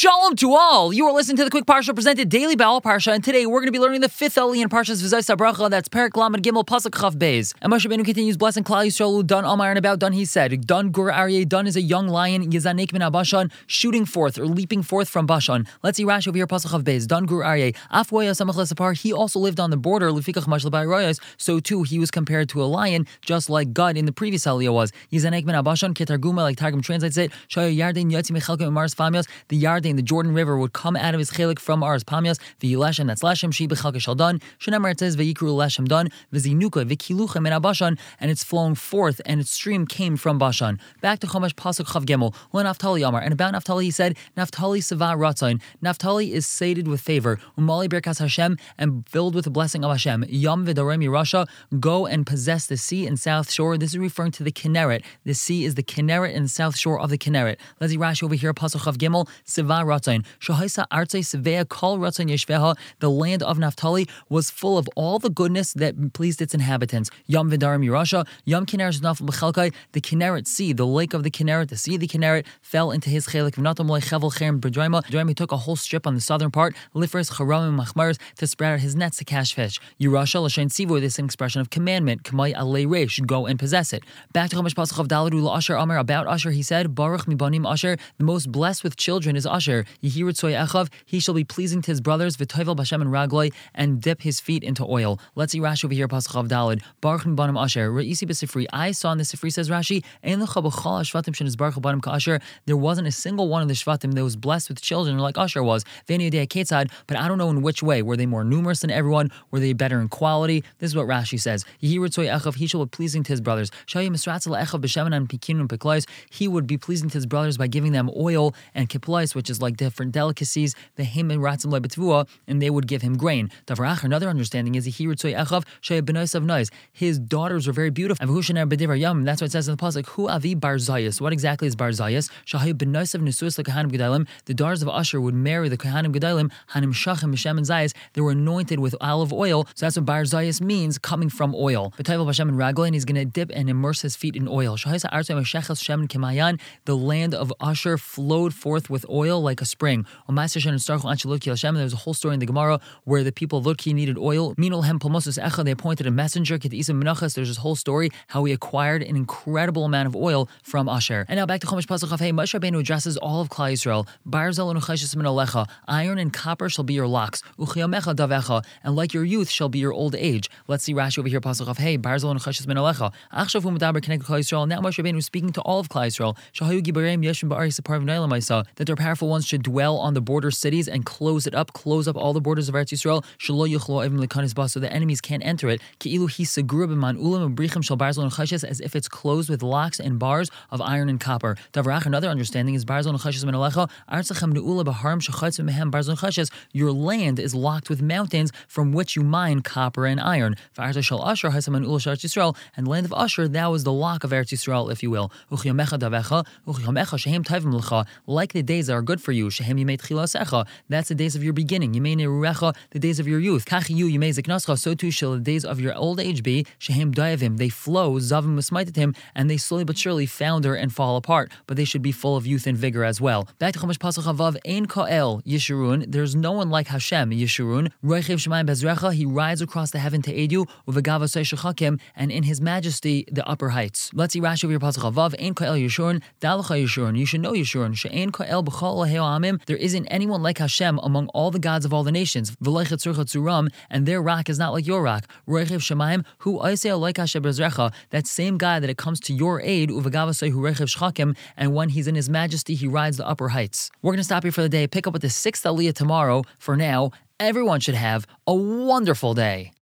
Shalom to all! You are listening to the Quick Parsha presented daily by All Parsha, and today we're going to be learning the fifth Eli in Parshas V'zayis HaBracha, that's Perek Lamed Gimel Pasuk Chaf Beis. And Moshe Rabbeinu continues blessing Klal Yisrael, Dun Amar and about Dun he said, Dun Gur Aryeh, Dun is a young lion, Yezanek min Bashan, shooting forth or leaping forth from Bashan. Let's see Rashi over here, Pasuk Chaf Beis, Dun Gur Aryeh, Afwaya Samach Lesapar, he also lived on the border, Lefikach Mash L'Bai Royas, so too he was compared to a lion, just like Gad in the previous Aliyah was. Yezanek min Bashan, Ketarguma, like Targum translates it, Shaya Yarden Yotzi Mechelka Mars Famias, the Yarden, the Jordan River, would come out of his chelik from Ars Pamias, V'yileshem, that's Leshem, Shi B'chalka Shaldan, Shenamar it says, V'yikru Leshem Don, V'zinuka, V'kilucha min Bashan, and it's flowing forth, and its stream came from Bashan. Back to Chumash Pasuk Chav Gimel, Naftali Amar, and about Naftali he said, Naftali Seva Ratzain, Naftali is sated with favor, Umali Berkas Hashem, and filled with the blessing of Hashem. Yam V'darem Yerusha, go and possess the sea and south shore. This is referring to the Kinneret. The sea is the Kinneret and the south shore of the Kinneret. Let's see Rashi over here, Pasuk Chav Gimel, Seva Ratzain. The land of Naphtali was full of all the goodness that pleased its inhabitants. Yam Vidarim Yerusha, Yam Kinneret Nafal B'chelkai, the Kinneret Sea, the lake of the Kinneret, the sea of the Kinneret, fell into his chelik. V'natam loy chevel cherem b'draima. He took a whole strip on the southern part, lifers charamim machmaris, to spread out his nets to catch fish. Yerusha l'shein tzivu, this is an expression of commandment. K'may alei reish, go and possess it. Back to Chumash Pasuk of Daladu l'Asher Amar, about Asher he said, Baruch mibanim Asher, the most blessed with children is Asher. He shall be pleasing to his brothers, v'toivel b'Hashem and ragloi, and dip his feet into oil. Let's see Rashi over here, Pasuk Chav Daled. Baruch mibanim Asher. Re'isi b'Sifri. I saw in the Sifri, says Rashi, Ein lecha b'chol hashvatim shenis baruch banim ka'Asher. There wasn't a single one of the shvatim that was blessed with children like Asher was. V'eni yodei ketzad, but I don't know in which way. Were they more numerous than everyone? Were they better in quality? This is what Rashi says. He shall be pleasing to his brothers. He would be pleasing to his brothers by giving them oil and kiplais, which is like different delicacies, and they would give him grain. Another understanding is his daughters were very beautiful. That's what it says in the pasuk. Hu avi bar Zayas. What exactly is bar Zayas? The daughters of Asher would marry the Kohanim Gedalim, Hanim Shachim, Mishem, and Zayas. They were anointed with olive oil. So that's what bar Zayas means, coming from oil. And he's going to dip and immerse his feet in oil. The land of Asher flowed forth with oil like a spring. There's a whole story in the Gemara where the people of Lutki needed oil. They appointed a messenger. There's this whole story how he acquired an incredible amount of oil from Asher. And now back to Chumash Pasuk Chaf Hey. Moshe Rabbeinu addresses all of Klal Yisrael. Iron and copper shall be your locks, and like your youth shall be your old age. Let's see Rashi over here, Pasuk Chaf Hey. Now Moshe Rabbeinu is speaking to all of Klal Yisrael. That their powerful ones should dwell on the border cities and close up all the borders of Eretz Yisrael, so the enemies can't enter it, as if it's closed with locks and bars of iron and copper. Another understanding is your land is locked with mountains from which you mine copper and iron. And the land of Asher, that was the lock of Eretz Yisrael, if you will. Like the days that are good for you, that's the days of your beginning. The days of your youth. So too shall the days of your old age be. They flow, and they slowly but surely founder and fall apart. But they should be full of youth and vigor as well. Back to Chumash Pasuk Chavav, Ein Ka'el Yeshurun. There's no one like Hashem Yeshurun. He rides across the heaven to aid you, and in his majesty the upper heights. Let's see Rashi over your Pasuk Chavav, Ein Ka'el Yeshurun, Dalacha Yeshurun. You should know Yeshurun. She'ein Ka'el b'chol amim. There isn't anyone like Hashem among all the gods of all the nations. And their rock is not like your rock. That same God that it comes to your aid, and when he's in his majesty, he rides the upper heights. We're going to stop here for the day. Pick up with the 6th Aliyah tomorrow. For now, everyone should have a wonderful day.